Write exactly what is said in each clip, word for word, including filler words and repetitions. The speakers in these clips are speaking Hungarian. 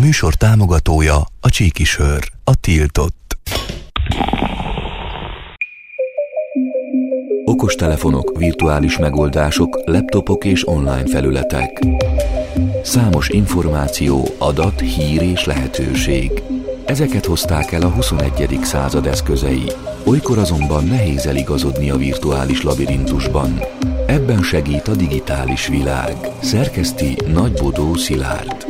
műsor támogatója a Csíkisör, a tiltott. Okostelefonok, virtuális megoldások, laptopok és online felületek. Számos információ, adat, hír és lehetőség. Ezeket hozták el a huszonegyedik század eszközei. Olykor azonban nehéz eligazodni a virtuális labirintusban. Ebben segít a digitális világ. Szerkeszti Nagybodó Szilárd.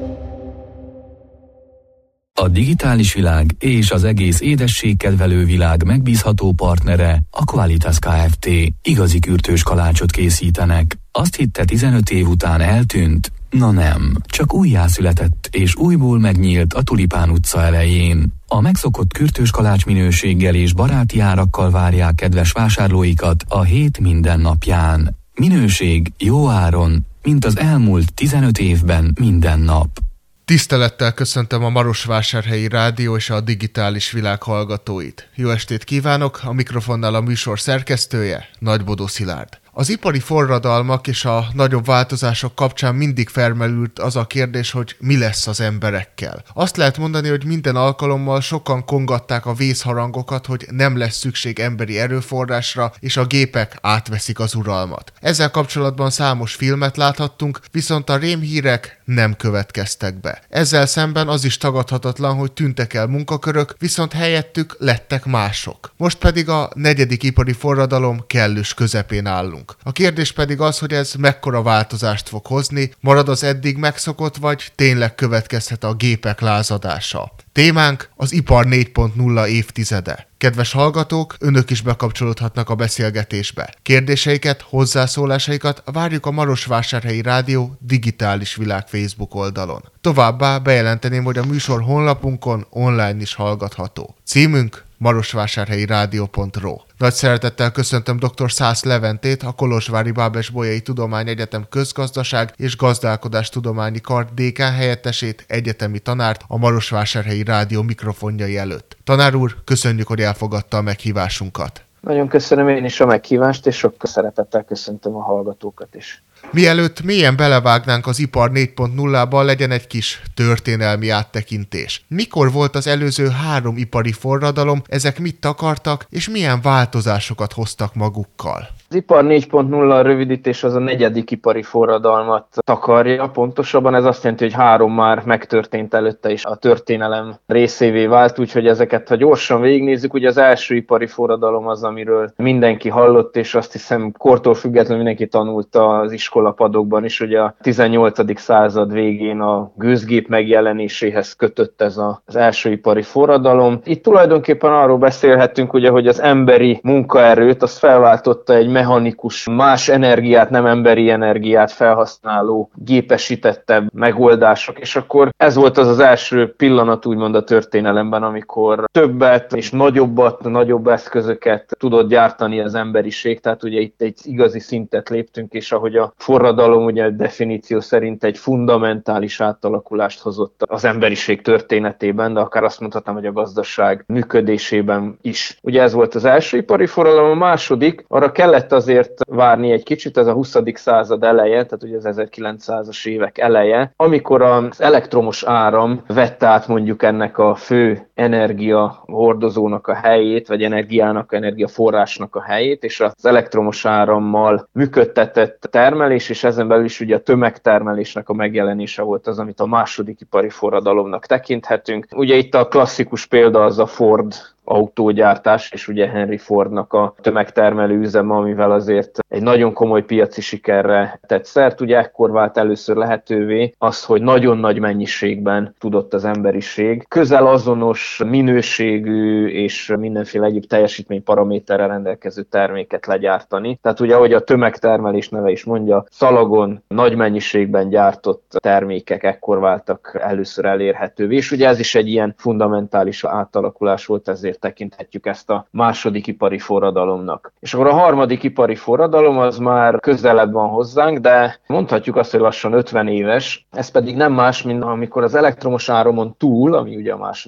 A digitális világ és az egész édességkedvelő világ megbízható partnere a Qualitas Kft. Igazi kürtős kalácsot készítenek. Azt hitte tizenöt év után eltűnt? Na nem, csak újjászületett és újból megnyílt a Tulipán utca elején. A megszokott kürtős kalács minőséggel és baráti árakkal várják kedves vásárlóikat a hét minden napján. Minőség jó áron, mint az elmúlt tizenöt évben minden nap. Tisztelettel köszöntöm a Marosvásárhelyi Rádió és a digitális világ hallgatóit. Jó estét kívánok, a mikrofonnál a műsor szerkesztője, Nagybodó Szilárd. Az ipari forradalmak és a nagyobb változások kapcsán mindig felmerült az a kérdés, hogy mi lesz az emberekkel. Azt lehet mondani, hogy minden alkalommal sokan kongatták a vészharangokat, hogy nem lesz szükség emberi erőforrásra, és a gépek átveszik az uralmat. Ezzel kapcsolatban számos filmet láthattunk, viszont a rémhírek nem következtek be. Ezzel szemben az is tagadhatatlan, hogy tűntek el munkakörök, viszont helyettük lettek mások. Most pedig a negyedik ipari forradalom kellős közepén állunk. A kérdés pedig az, hogy ez mekkora változást fog hozni, marad az eddig megszokott, vagy tényleg következhet a gépek lázadása. Témánk az ipar négy pont nulla évtizede. Kedves hallgatók, önök is bekapcsolódhatnak a beszélgetésbe. Kérdéseiket, hozzászólásaikat várjuk a Marosvásárhelyi Rádió digitális világ Facebook oldalon. Továbbá bejelenteném, hogy a műsor honlapunkon online is hallgatható. Címünk marosvásárhelyi rádió pont ro. Nagy szeretettel köszöntöm dr. Szász Leventét, a Kolozsvári Bábes-Bolyai Tudományegyetem közgazdaság és gazdálkodás tudományi kar dékán helyettesét, egyetemi tanárt a Marosvásárhelyi Rádió mikrofonjai előtt. Tanár úr, köszönjük, hogy elfogadta a meghívásunkat. Nagyon köszönöm én is a meghívást, és sok szeretettel köszöntöm a hallgatókat is. Mielőtt mélyen belevágnánk az ipar négy pont nullába, legyen egy kis történelmi áttekintés. Mikor volt az előző három ipari forradalom, ezek mit takartak, és milyen változásokat hoztak magukkal? Az ipar négy pont nulla rövidítés az a negyedik ipari forradalmat takarja, pontosabban ez azt jelenti, hogy három már megtörtént előtte is a történelem részévé vált, úgyhogy ezeket, ha gyorsan végignézzük, ugye az első ipari forradalom az, amiről mindenki hallott, és azt hiszem kortól függetlenül mindenki tanulta az iskolapadokban is, ugye a tizennyolcadik század végén a gőzgép megjelenéséhez kötött ez az első ipari forradalom. Itt tulajdonképpen arról beszélhetünk, ugye, hogy az emberi munkaerőt azt felváltotta egy mechanikus, más energiát, nem emberi energiát felhasználó, gépesítettebb megoldások, és akkor ez volt az az első pillanat úgymond a történelemben, amikor többet és nagyobbat, nagyobb eszközöket tudott gyártani az emberiség, tehát ugye itt egy igazi szintet léptünk, és ahogy a forradalom ugye definíció szerint egy fundamentális átalakulást hozott az emberiség történetében, de akár azt mondhatnám, hogy a gazdaság működésében is. Ugye ez volt az első ipari forradalom, a második, arra kellett azért várni egy kicsit, ez a huszadik század eleje, tehát ugye az ezerkilencszázas évek eleje, amikor az elektromos áram vette át mondjuk ennek a fő energia hordozónak a helyét, vagy energiának, energiaforrásnak a helyét, és az elektromos árammal működtetett termelés, és ezen belül is ugye a tömegtermelésnek a megjelenése volt az, amit a második ipari forradalomnak tekinthetünk. Ugye itt a klasszikus példa az a Ford autógyártás, és ugye Henry Fordnak a tömegtermelő üzeme, amivel azért egy nagyon komoly piaci sikerre tett szert. Ugye ekkor vált először lehetővé az, hogy nagyon nagy mennyiségben tudott az emberiség közel azonos minőségű és mindenféle egyéb teljesítményparaméterrel rendelkező terméket legyártani. Tehát ugye, ahogy a tömegtermelés neve is mondja, szalagon nagy mennyiségben gyártott termékek ekkor váltak először elérhetővé, és ugye ez is egy ilyen fundamentális átalakulás volt, ezért tekinthetjük ezt a második ipari forradalomnak. És akkor a harmadik ipari forradalom az már közelebb van hozzánk, de mondhatjuk azt, hogy lassan ötven éves, ez pedig nem más, mint amikor az elektromos áramon túl, ami ugye a második ipari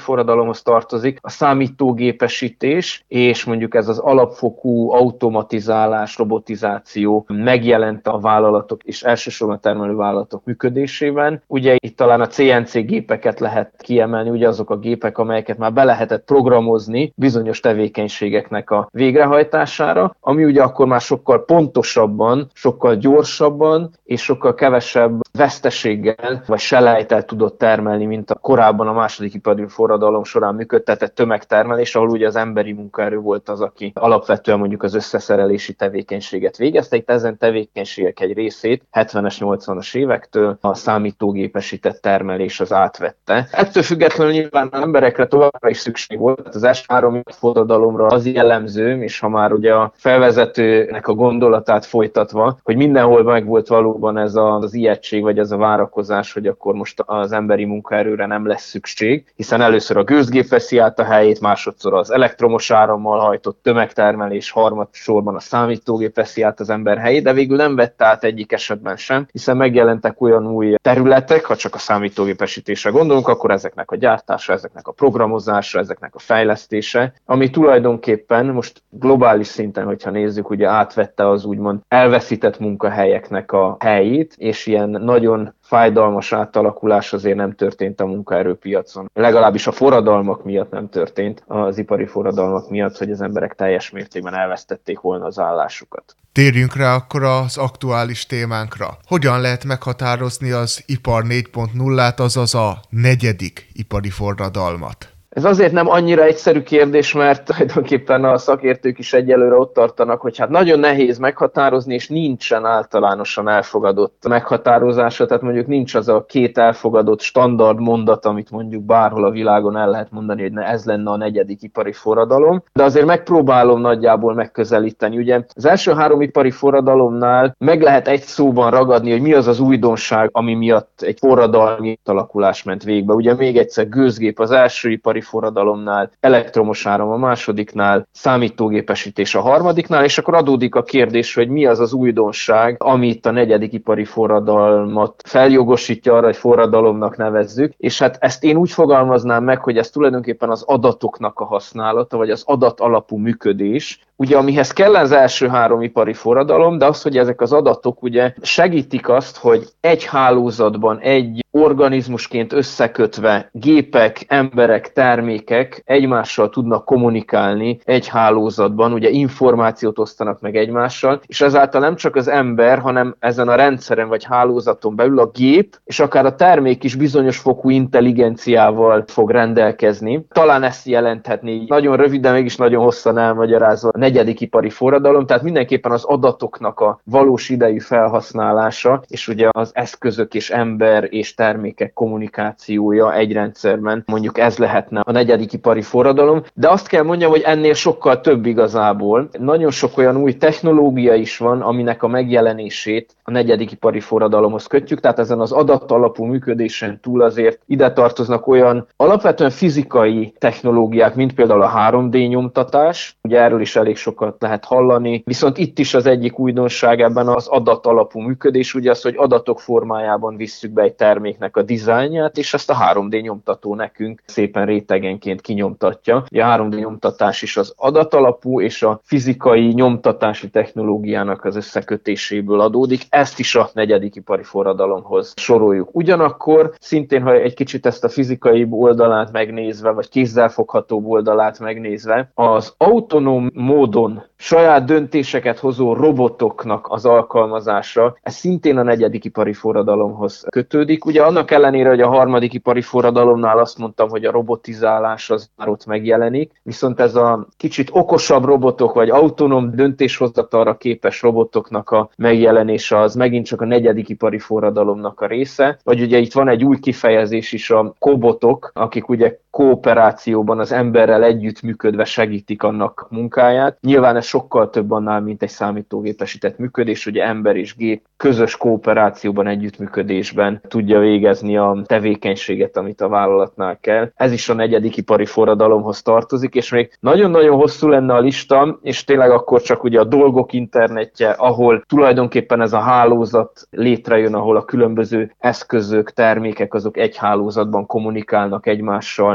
forradalomhoz tartozik a számítógépesítés, és mondjuk ez az alapfokú automatizálás, robotizáció megjelent a vállalatok és elsősorban a termelővállalatok működésében. Ugye itt talán a cé en cé gépeket lehet kiemelni, ugye azok a gépek, amelyeket már be lehetett programozni bizonyos tevékenységeknek a végrehajtására, ami ugye akkor már sokkal pontosabban, sokkal gyorsabban és sokkal kevesebb veszteséggel vagy selejttel tudott termelni, mint a korábban a második ipari forradalom során működtetett tömegtermelés, ahol ugye az emberi munkaerő volt az, aki alapvetően mondjuk az összeszerelési tevékenységet végezte. Itt ezen tevékenységek egy részét hetvenes, nyolcvanas évektől a számítógépesített termelés az átvette. Ettől függetlenül nyilván az emberekre továbbra is szükség volt. Az első három forradalomra az jellemző, és ha már ugye a felvezetőnek a gondolatát folytatva, hogy mindenhol meg volt valóban ez az ijegység, vagy ez a várakozás, hogy akkor most az emberi munkaerőre nem lesz szükség, hiszen először a gőzgép veszi át a helyét, másodszor az elektromos árammal hajtott tömegtermelés, harmadsorban a számítógép veszi át az ember helyét, de végül nem vette át egyik esetben sem, hiszen megjelentek olyan új területek, ha csak a számítógépesítésre gondolunk, akkor ezeknek a gyártása, ezeknek a programozása, ezeknek a fejlesztése, ami tulajdonképpen most globális szinten, hogyha nézzük, ugye átvette az úgymond elveszített munkahelyeknek a helyét, és ilyen nagyon fájdalmas átalakulás azért nem történt a munkaerőpiacon. Legalábbis a forradalmak miatt nem történt, az ipari forradalmak miatt, hogy az emberek teljes mértékben elvesztették volna az állásukat. Térjünk rá akkor az aktuális témánkra. Hogyan lehet meghatározni az ipar négy pont nullát, azaz a negyedik ipari forradalmat? Ez azért nem annyira egyszerű kérdés, mert tulajdonképpen a szakértők is egyelőre ott tartanak, hogy hát nagyon nehéz meghatározni, és nincsen általánosan elfogadott meghatározása, tehát mondjuk nincs az a két elfogadott standard mondat, amit mondjuk bárhol a világon el lehet mondani, hogy ne ez lenne a negyedik ipari forradalom, de azért megpróbálom nagyjából megközelíteni. Ugye az első három ipari forradalomnál meg lehet egy szóban ragadni, hogy mi az az újdonság, ami miatt egy forradalmi alakulás ment végbe. Ugye még egyszer gőzgép az első ipari forradalomnál, elektromos áram a másodiknál, számítógépesítés a harmadiknál, és akkor adódik a kérdés, hogy mi az az újdonság, ami itt a negyedik ipari forradalmat feljogosítja arra, hogy forradalomnak nevezzük, és hát ezt én úgy fogalmaznám meg, hogy ez tulajdonképpen az adatoknak a használata, vagy az adat alapú működés, ugye amihez kell az első három ipari forradalom, de az, hogy ezek az adatok ugye segítik azt, hogy egy hálózatban, egy organizmusként összekötve gépek, emberek, termékek egymással tudnak kommunikálni egy hálózatban, ugye információt osztanak meg egymással, és ezáltal nem csak az ember, hanem ezen a rendszeren vagy hálózaton belül a gép, és akár a termék is bizonyos fokú intelligenciával fog rendelkezni. Talán ezt jelenthetné nagyon röviden, mégis nagyon hosszan elmagyarázva a negyedik ipari forradalom, tehát mindenképpen az adatoknak a valós idejű felhasználása, és ugye az eszközök és ember és termékek kommunikációja egy rendszerben, mondjuk ez lehetne a negyedik ipari forradalom, de azt kell mondjam, hogy ennél sokkal több igazából. Nagyon sok olyan új technológia is van, aminek a megjelenését a negyedik ipari forradalomhoz kötjük, tehát ezen az adatalapú működésen túl azért ide tartoznak olyan alapvetően fizikai technológiák, mint például a három dé nyomtatás, ugye erről is elég sokat lehet hallani, viszont itt is az egyik újdonság ebben az adatalapú működés, ugye az, hogy adatok formájában visszük be egy terméknek a dizájnját, és ezt a három dé nyomtató nekünk szépen rétegenként kinyomtatja. Ugye a három dé nyomtatás is az adatalapú és a fizikai nyomtatási technológiának az összekötéséből adódik. Ezt is a negyedik ipari forradalomhoz soroljuk. Ugyanakkor szintén, ha egy kicsit ezt a fizikai oldalát megnézve, vagy kézzelfogható oldalát megnézve, az autonóm módon saját döntéseket hozó robotoknak az alkalmazása, ez szintén a negyedik ipari forradalomhoz kötődik. Ugye annak ellenére, hogy a harmadik ipari forradalomnál azt mondtam, hogy a robotizálás az már ott megjelenik, viszont ez a kicsit okosabb robotok, vagy autonóm döntéshozatalra képes robotoknak a megjelenése az megint csak a negyedik ipari forradalomnak a része. Vagy ugye itt van egy új kifejezés is, a kobotok, akik ugye kooperációban az emberrel együttműködve segítik annak munkáját. Nyilván ez sokkal több annál, mint egy számítógépesített működés, ugye ember és gép közös kooperációban, együttműködésben tudja végezni a tevékenységet, amit a vállalatnál kell. Ez is a negyedik ipari forradalomhoz tartozik, és még nagyon-nagyon hosszú lenne a lista, és tényleg akkor csak ugye a dolgok internetje, ahol tulajdonképpen ez a hálózat létrejön, ahol a különböző eszközök, termékek azok egy hálózatban kommunikálnak egymással,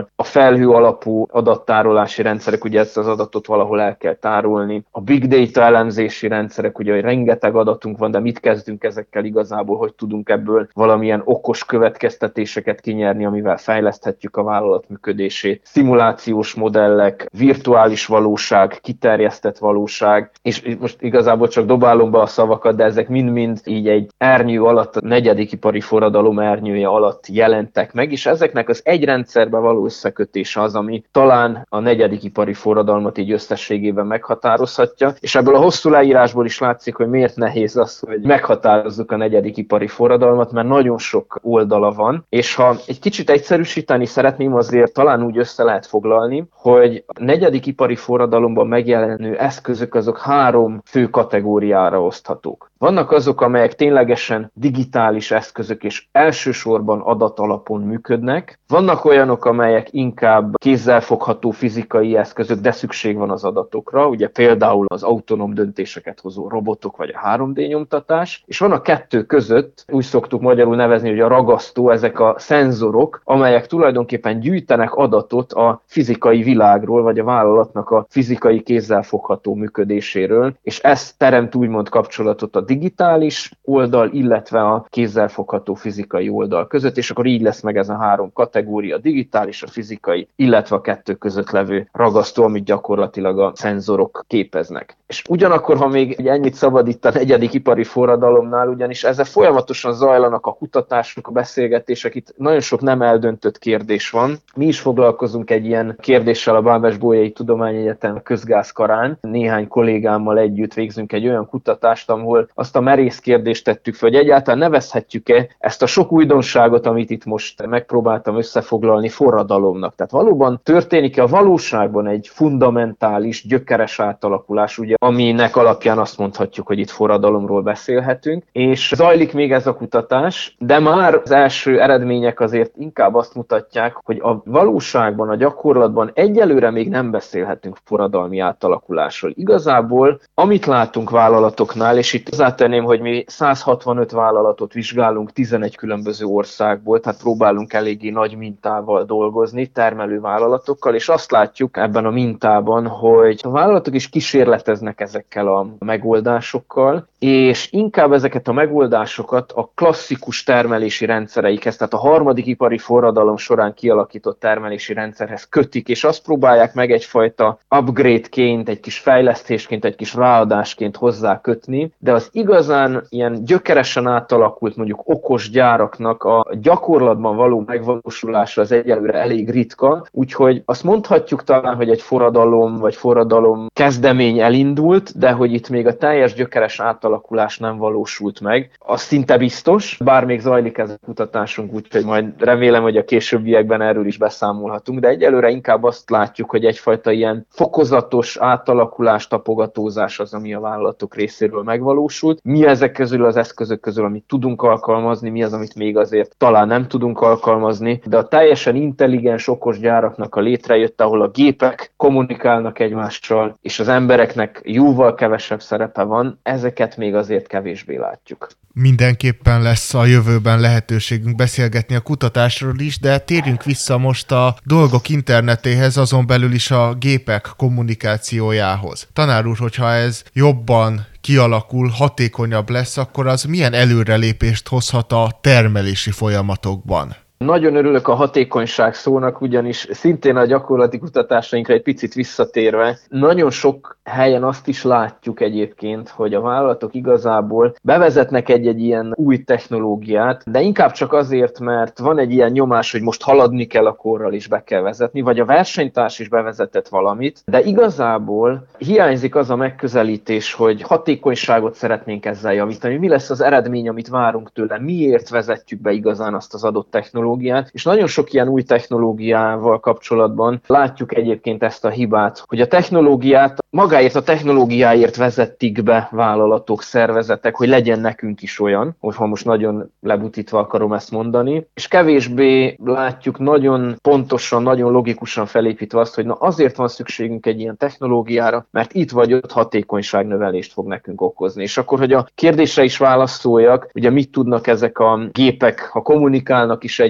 A felhő alapú adattárolási rendszerek, ugye ezt az adatot valahol el kell tárolni. A big data elemzési rendszerek, ugye, hogy rengeteg adatunk van, de mit kezdünk ezekkel igazából, hogy tudunk ebből valamilyen okos következtetéseket kinyerni, amivel fejleszthetjük a vállalat működését. Szimulációs modellek, virtuális valóság, kiterjesztett valóság, és most igazából csak dobálom be a szavakat, de ezek mind-mind így egy ernyő alatt, a negyedik ipari forradalom ernyője alatt jelentek meg, és ezeknek az egy rendszerbe való összekötése az, ami talán a negyedik ipari forradalmat így összességében meghatározhatja, és ebből a hosszú leírásból is látszik, hogy miért nehéz az, hogy meghatározzuk a negyedik ipari forradalmat, mert nagyon sok oldala van, és ha egy kicsit egyszerűsíteni szeretném, azért talán úgy össze lehet foglalni, hogy a negyedik ipari forradalomban megjelenő eszközök azok három fő kategóriára oszthatók. Vannak azok, amelyek ténylegesen digitális eszközök és elsősorban adatalapon működnek. Vannak olyanok, amelyek inkább kézzelfogható fizikai eszközök, de szükség van az adatokra, ugye például az autonóm döntéseket hozó robotok vagy a három dé nyomtatás. És van a kettő között, úgy szoktuk magyarul nevezni, hogy a ragasztó, ezek a szenzorok, amelyek tulajdonképpen gyűjtenek adatot a fizikai világról, vagy a vállalatnak a fizikai kézzelfogható működéséről, és ez teremt úgymond kapcsolatot a digitális oldal, illetve a kézzelfogható fizikai oldal között, és akkor így lesz meg ez a három kategória, a digitális, a fizikai, illetve a kettő között levő ragasztó, amit gyakorlatilag a szenzorok képeznek. És ugyanakkor, ha még ennyit szabad itt a negyedik ipari forradalomnál, ugyanis ezzel folyamatosan zajlanak a kutatások, a beszélgetések, itt nagyon sok nem eldöntött kérdés van. Mi is foglalkozunk egy ilyen kérdéssel a Bábes-Bolyai Tudományegyetem közgázkarán. Néhány kollégámmal együtt végzünk egy olyan kutatást, ahol azt a merész kérdést tettük fel, hogy egyáltalán nevezhetjük-e ezt a sok újdonságot, amit itt most megpróbáltam összefoglalni, forradalomnak. Tehát valóban történik-e a valóságban egy fundamentális, gyökeres átalakulás, ugye, aminek alapján azt mondhatjuk, hogy itt forradalomról beszélhetünk, és zajlik még ez a kutatás, de már az első eredmények azért inkább azt mutatják, hogy a valóságban, a gyakorlatban egyelőre még nem beszélhetünk forradalmi átalakulásról. Igazából, amit látunk vállalatoknál, és itt hozzátenném, hogy mi száz hatvanöt vállalatot vizsgálunk tizenegy különböző országból, tehát próbálunk eléggé nagy mintával dolgozni, termelő vállalatokkal, és azt látjuk ebben a mintában, hogy a vállalatok is kísérleteznek ezekkel a megoldásokkal, és inkább ezeket a megoldásokat a klasszikus termelési rendszereikhez, tehát a harmadik ipari forradalom során kialakított termelési rendszerhez kötik, és azt próbálják meg egyfajta upgrade-ként, egy kis fejlesztésként, egy kis ráadásként hozzá kötni, de az igazán ilyen gyökeresen átalakult, mondjuk okos gyáraknak a gyakorlatban való megvalósulása az egyelőre elég ritka, úgyhogy azt mondhatjuk talán, hogy egy forradalom vagy forradalom kezdemény elindult, de hogy itt még a teljes gyökeres átalakulás nem valósult meg. Az szinte biztos, bár még zajlik ez a kutatásunk, úgyhogy majd remélem, hogy a későbbiekben erről is beszámolhatunk, de egyelőre inkább azt látjuk, hogy egyfajta ilyen fokozatos átalakulás, tapogatózás az, ami a vállalatok részéről megvalósult. Mi ezek közül az eszközök közül, amit tudunk alkalmazni, mi az, amit még azért talán nem tudunk alkalmazni, de a teljesen intelligens, okos gyáraknak a létrejött, ahol a gépek kommunikálnak egymással, és az embereknek jóval kevesebb szerepe van, ezeket még azért kevésbé látjuk. Mindenképpen lesz a jövőben lehetőségünk beszélgetni a kutatásról is, de térjünk vissza most a dolgok internetéhez, azon belül is a gépek kommunikációjához. Tanár úr, hogyha ez jobban kialakul, hatékonyabb lesz, akkor az milyen előrelépést hozhat a termelési folyamatokban? Nagyon örülök a hatékonyság szónak, ugyanis szintén a gyakorlati kutatásainkra egy picit visszatérve, nagyon sok helyen azt is látjuk egyébként, hogy a vállalatok igazából bevezetnek egy-egy ilyen új technológiát, de inkább csak azért, mert van egy ilyen nyomás, hogy most haladni kell a korral is be kell vezetni, vagy a versenytárs is bevezetett valamit, de igazából hiányzik az a megközelítés, hogy hatékonyságot szeretnénk ezzel javítani, mi lesz az eredmény, amit várunk tőle, miért vezetjük be igazán azt az adott technológiát, és nagyon sok ilyen új technológiával kapcsolatban látjuk egyébként ezt a hibát, hogy a technológiát magáért a technológiáért vezették be vállalatok, szervezetek, hogy legyen nekünk is olyan, ha most nagyon lebutítva akarom ezt mondani, és kevésbé látjuk nagyon pontosan, nagyon logikusan felépítve azt, hogy na azért van szükségünk egy ilyen technológiára, mert itt vagy ott hatékonyságnövelést fog nekünk okozni. És akkor, hogy a kérdésre is válaszoljak, ugye mit tudnak ezek a gépek, ha kommunikálnak is egymással,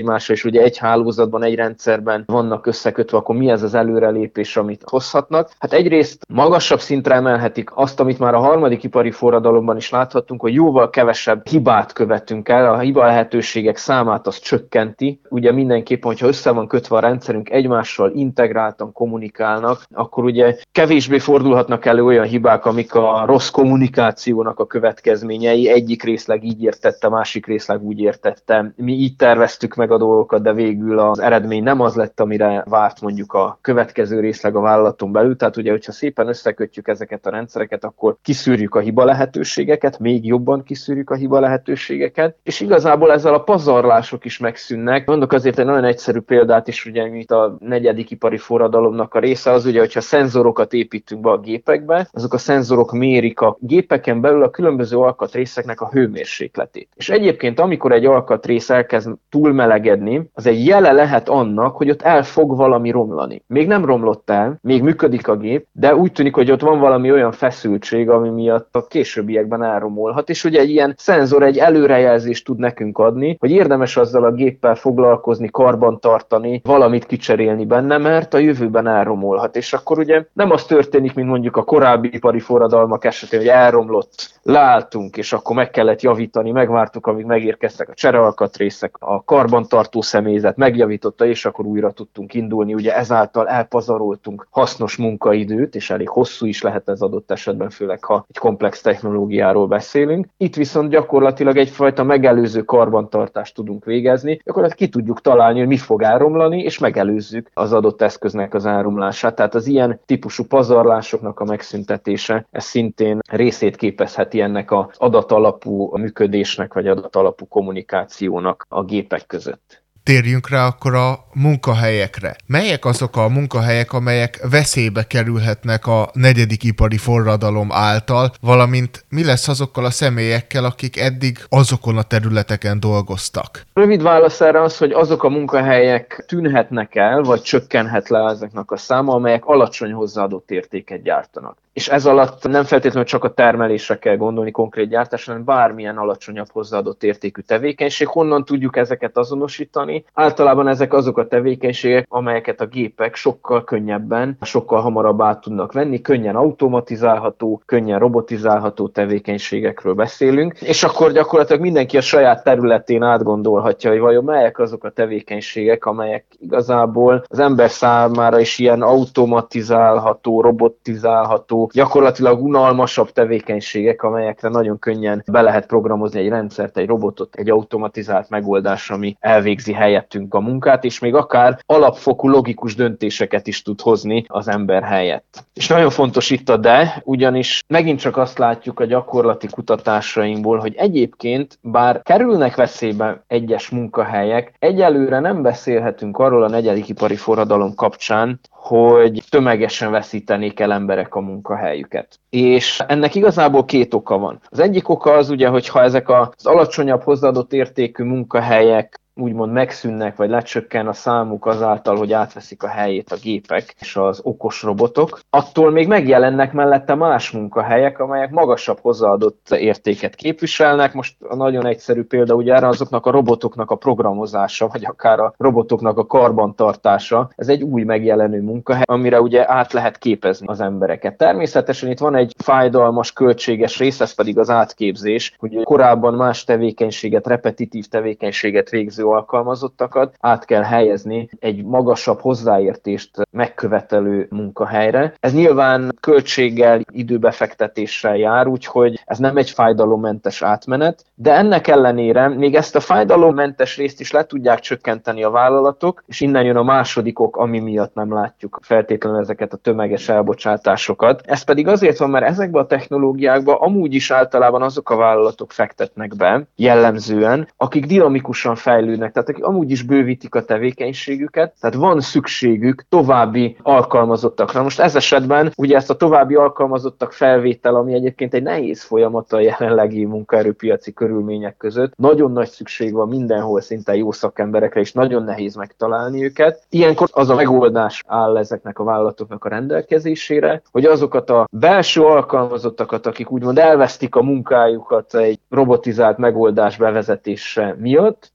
egymásra, és ugye egy hálózatban, egy rendszerben vannak összekötve, akkor mi ez az előrelépés, amit hozhatnak? Hát egyrészt magasabb szintre emelhetik azt, amit már a harmadik ipari forradalomban is láthattunk, hogy jóval kevesebb hibát követünk el, a hiba lehetőségek számát az csökkenti. Ugye mindenképpen, hogyha össze van kötve a rendszerünk, egymással integráltan kommunikálnak, akkor ugye kevésbé fordulhatnak elő olyan hibák, amik a rossz kommunikációnak a következményei. Egyik részleg így értette, másik részleg úgy értette. Mi így terveztük meg a dolgokat, de végül az eredmény nem az lett, amire várt mondjuk a következő részleg a vállalaton belül. Tehát ugye, hogyha szépen összekötjük ezeket a rendszereket, akkor kiszűrjük a hiba lehetőségeket, még jobban kiszűrjük a hiba lehetőségeket, és igazából ezzel a pazarlások is megszűnnek. Mondok azért egy nagyon egyszerű példát is, ugye, mint a negyedik ipari forradalomnak a része az, ugye, hogyha szenzorokat építünk be a gépekbe, azok a szenzorok mérik a gépeken belül a különböző alkatrészeknek a hőmérsékletét. És egyébként, amikor egy alkatrész elkezd túlmelegedni, az egy jele lehet annak, hogy ott el fog valami romlani. Még nem romlott el, még működik a gép, de úgy tűnik, hogy ott van valami olyan feszültség, ami miatt a későbbiekben elromolhat, és ugye egy ilyen szenzor egy előrejelzést tud nekünk adni, hogy érdemes azzal a géppel foglalkozni, karbantartani, valamit kicserélni benne, mert a jövőben elromolhat. És akkor ugye nem az történik, mint mondjuk a korábbi ipari forradalmak esetén, hogy elromlott, leálltunk, és akkor meg kellett javítani, megvártuk, amíg megérkeztek a cserealkatrészek, a karbantartó személyzet megjavította, és akkor újra tudtunk indulni. Ugye ezáltal elpazaroltunk hasznos munkaidőt, és elég hosszú is lehet ez adott esetben, főleg ha egy komplex technológiáról beszélünk. Itt viszont gyakorlatilag egyfajta megelőző karbantartást tudunk végezni, akkor ki tudjuk találni, hogy mi fog elromlani, és megelőzzük az adott eszköznek az elromlását. Tehát az ilyen típusú pazarlásoknak a megszüntetése, ez szintén részét képezheti ennek az adatalapú működésnek, vagy adatalapú kommunikációnak a gépek között. Térjünk rá akkor a munkahelyekre. Melyek azok a munkahelyek, amelyek veszélybe kerülhetnek a negyedik ipari forradalom által, valamint mi lesz azokkal a személyekkel, akik eddig azokon a területeken dolgoztak? Rövid válasz erre az, hogy azok a munkahelyek tűnhetnek el, vagy csökkenhet le ezeknek a száma, amelyek alacsony hozzáadott értéket gyártanak. És ez alatt nem feltétlenül csak a termelésre kell gondolni konkrét gyártásra, hanem bármilyen alacsonyabb hozzáadott értékű tevékenység. Honnan tudjuk ezeket azonosítani? Általában ezek azok a tevékenységek, amelyeket a gépek sokkal könnyebben, sokkal hamarabb át tudnak venni, könnyen automatizálható, könnyen robotizálható tevékenységekről beszélünk, és akkor gyakorlatilag mindenki a saját területén átgondolhatja, hogy vajon melyek azok a tevékenységek, amelyek igazából az ember számára is ilyen automatizálható, robotizálható, gyakorlatilag unalmasabb tevékenységek, amelyekre nagyon könnyen be lehet programozni egy rendszert, egy robotot, egy automatizált megoldás, ami elvégzi helyettünk a munkát, és még akár alapfokú logikus döntéseket is tud hozni az ember helyett. És nagyon fontos itt a de, ugyanis megint csak azt látjuk a gyakorlati kutatásainkból, hogy egyébként bár kerülnek veszélybe egyes munkahelyek, egyelőre nem beszélhetünk arról a negyedik ipari forradalom kapcsán, hogy tömegesen veszítenék el emberek a munkahelyüket. És ennek igazából két oka van. Az egyik oka az ugye, hogy ha ezek az alacsonyabb hozzáadott értékű munkahelyek úgymond megszűnnek, vagy lecsökken a számuk azáltal, hogy átveszik a helyét a gépek és az okos robotok, attól még megjelennek mellette más munkahelyek, amelyek magasabb hozzáadott értéket képviselnek. Most a nagyon egyszerű példa ugye erre azoknak a robotoknak a programozása, vagy akár a robotoknak a karbantartása. Ez egy új megjelenő munkahely, amire ugye át lehet képezni az embereket. Természetesen itt van egy fájdalmas, költséges rész, ez pedig az átképzés, hogy korábban más tevékenységet, repetitív tevékenységet végző alkalmazottakat át kell helyezni egy magasabb hozzáértést megkövetelő munkahelyre. Ez nyilván költséggel, időbefektetéssel jár, úgyhogy ez nem egy fájdalommentes átmenet, de ennek ellenére még ezt a fájdalommentes részt is le tudják csökkenteni a vállalatok, és innen jön a második ok, ami miatt nem látjuk feltétlenül ezeket a tömeges elbocsátásokat. Ez pedig azért van, mert ezekben a technológiákban amúgy is általában azok a vállalatok fektetnek be, jellemzően, akik dinamikusan fejlődnek, tehát akik amúgy is bővítik a tevékenységüket, tehát van szükségük további alkalmazottakra. Most ez esetben ugye ezt a további alkalmazottak felvétel, ami egyébként egy nehéz folyamat a jelenlegi munkaerőpiaci körülmények között, nagyon nagy szükség van mindenhol szinte jó szakemberekre, és nagyon nehéz megtalálni őket. Ilyenkor az a megoldás áll ezeknek a vállalatoknak a rendelkezésére, hogy azokat a belső alkalmazottakat, akik úgymond elvesztik a munkájukat egy robotizált megoldás bevezetése miatt, azokat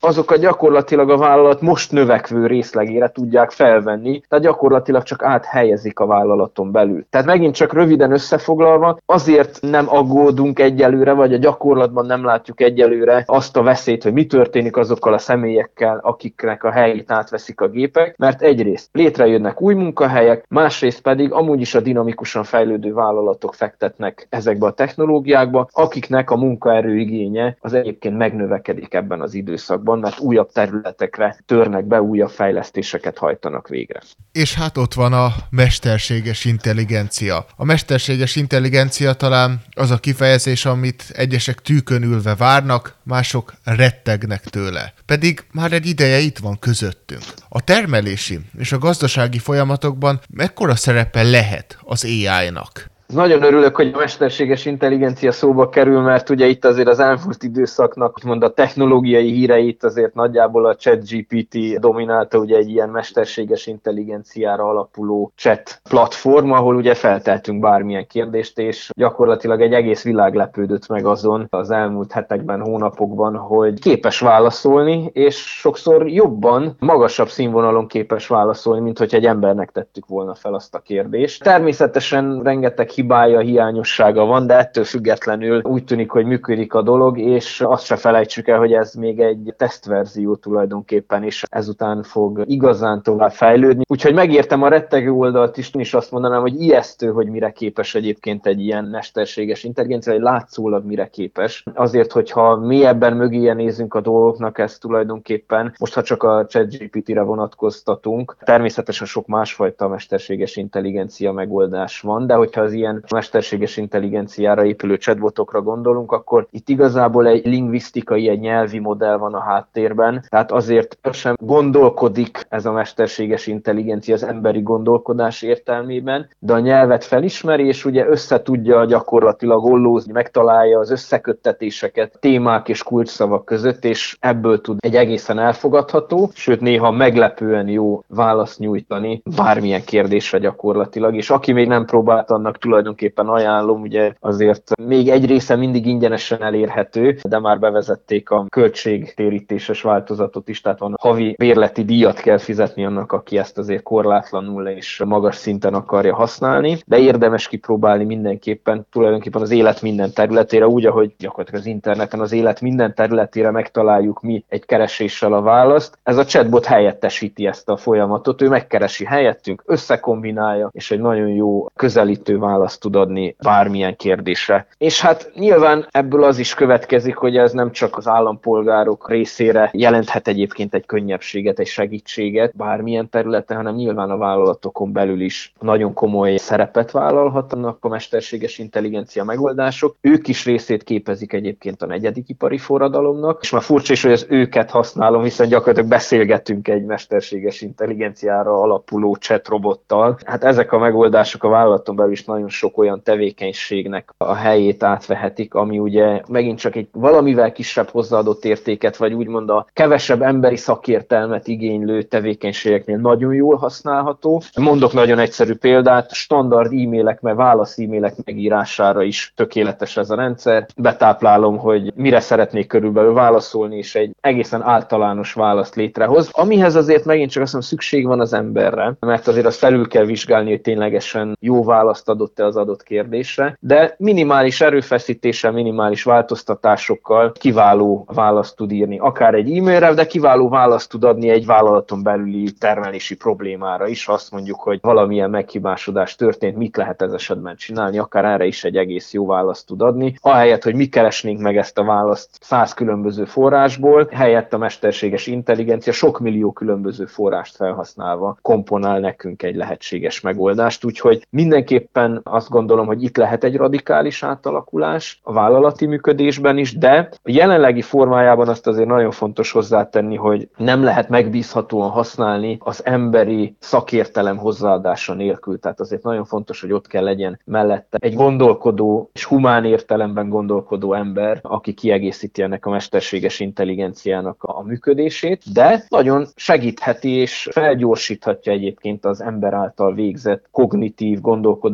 gyakorlatilag a vállalat most növekvő részlegére tudják felvenni, tehát gyakorlatilag csak áthelyezik a vállalaton belül. Tehát megint csak röviden összefoglalva, azért nem aggódunk egyelőre, vagy a gyakorlatban nem látjuk egyelőre azt a veszélyt, hogy mi történik azokkal a személyekkel, akiknek a helyét átveszik a gépek, mert egyrészt létrejönnek új munkahelyek, másrészt pedig amúgy is a dinamikusan fejlődő vállalatok fektetnek ezekbe a technológiákba, akiknek a munkaerő igénye az egyébként megnövekedik ebben az időszakban, mert újabb területekre törnek be, újabb fejlesztéseket hajtanak végre. És hát ott van a mesterséges intelligencia. A mesterséges intelligencia talán az a kifejezés, amit egyesek tűkön ülve várnak, mások rettegnek tőle. Pedig már egy ideje itt van közöttünk. A termelési és a gazdasági folyamatokban mekkora szerepe lehet az á í-nak? Nagyon örülök, hogy a mesterséges intelligencia szóba kerül, mert ugye itt azért az elmúlt időszaknak, úgymond a technológiai híreit azért nagyjából a ChatGPT dominálta, ugye egy ilyen mesterséges intelligenciára alapuló chat platform, ahol ugye felteltünk bármilyen kérdést, és gyakorlatilag egy egész világ lepődött meg azon az elmúlt hetekben, hónapokban, hogy képes válaszolni, és sokszor jobban, magasabb színvonalon képes válaszolni, mint hogy egy embernek tettük volna fel azt a kérdést. Természetesen rengeteg hibája, hiányossága van, de ettől függetlenül úgy tűnik, hogy működik a dolog, és azt se felejtsük el, hogy ez még egy tesztverzió tulajdonképpen, és ezután fog igazán tovább fejlődni. Úgyhogy megértem a rettegő oldalt is, és azt mondanám, hogy ijesztő, hogy mire képes egyébként egy ilyen mesterséges intelligencia, vagy látszólag mire képes. Azért, hogyha mélyebben mögéje nézünk a dolgoknak, ez tulajdonképpen, most ha csak a ChatGPT-re vonatkoztatunk, természetesen sok másfajta mesterséges intelligencia megoldás van, de hogyha az ilyen mesterséges intelligenciára épülő chatbotokra gondolunk, akkor itt igazából egy lingvisztikai, egy nyelvi modell van a háttérben, tehát azért sem gondolkodik ez a mesterséges intelligencia az emberi gondolkodás értelmében, de a nyelvet felismeri, és ugye összetudja gyakorlatilag ollózni, megtalálja az összeköttetéseket témák és kulcsszavak között, és ebből tud egy egészen elfogadható, sőt néha meglepően jó választ nyújtani bármilyen kérdésre gyakorlatilag, és aki még nem próbált, annak tulajdonképpen ajánlom, ugye azért még egy része mindig ingyenesen elérhető, de már bevezették a költségtérítéses változatot is, tehát van havi bérleti díjat kell fizetni annak, aki ezt azért korlátlanul és magas szinten akarja használni, de érdemes kipróbálni mindenképpen, tulajdonképpen az élet minden területére, úgy, ahogy gyakorlatilag az interneten az élet minden területére megtaláljuk mi egy kereséssel a választ. Ez a chatbot helyettesíti ezt a folyamatot, ő megkeresi helyettünk, összekombinálja, és egy nagyon jó közelítő választ tud adni bármilyen kérdésre. És hát nyilván ebből az is következik, hogy ez nem csak az állampolgárok részére jelenthet egyébként egy könnyebbséget, egy segítséget bármilyen területen, hanem nyilván a vállalatokon belül is nagyon komoly szerepet vállalhatnak a mesterséges intelligencia megoldások. Ők is részét képezik egyébként a negyedik ipari forradalomnak, és már furcsa is, hogy az őket használom, hiszen gyakorlatilag beszélgetünk egy mesterséges intelligenciára alapuló chat robottal. Hát ezek a megoldások a vállalaton belül is nagyon sok olyan tevékenységnek a helyét átvehetik, ami ugye megint csak egy valamivel kisebb hozzáadott értéket, vagy úgymond a kevesebb emberi szakértelmet igénylő tevékenységeknél nagyon jól használható. Mondok nagyon egyszerű példát, standard e-mailek, mert válasz e-mailek megírására is tökéletes ez a rendszer. Betáplálom, hogy mire szeretnék körülbelül válaszolni, és egy egészen általános választ létrehoz. Amihez azért megint csak azt mondom, szükség van az emberre, mert azért azt felül kell vizsgálni, hogy ténylegesen jó választ adott-e az adott kérdésre, de minimális erőfeszítéssel, minimális változtatásokkal kiváló választ tud írni, akár egy e-mailre, de kiváló választ tud adni egy vállalaton belüli termelési problémára is, ha azt mondjuk, hogy valamilyen meghibásodás történt, mit lehet ez esetben csinálni, akár erre is egy egész jó választ tud adni. Ahelyett, hogy mi keresnénk meg ezt a választ száz különböző forrásból, helyett a mesterséges intelligencia sok millió különböző forrást felhasználva komponál nekünk egy lehetséges megoldást, úgyhogy mindenképpen azt gondolom, hogy itt lehet egy radikális átalakulás a vállalati működésben is, de a jelenlegi formájában azt azért nagyon fontos hozzátenni, hogy nem lehet megbízhatóan használni az emberi szakértelem hozzáadása nélkül. Tehát azért nagyon fontos, hogy ott kell legyen mellette egy gondolkodó és humán értelemben gondolkodó ember, aki kiegészíti ennek a mesterséges intelligenciának a működését, de nagyon segítheti és felgyorsíthatja egyébként az ember által végzett kognitív gondolkodást igénylő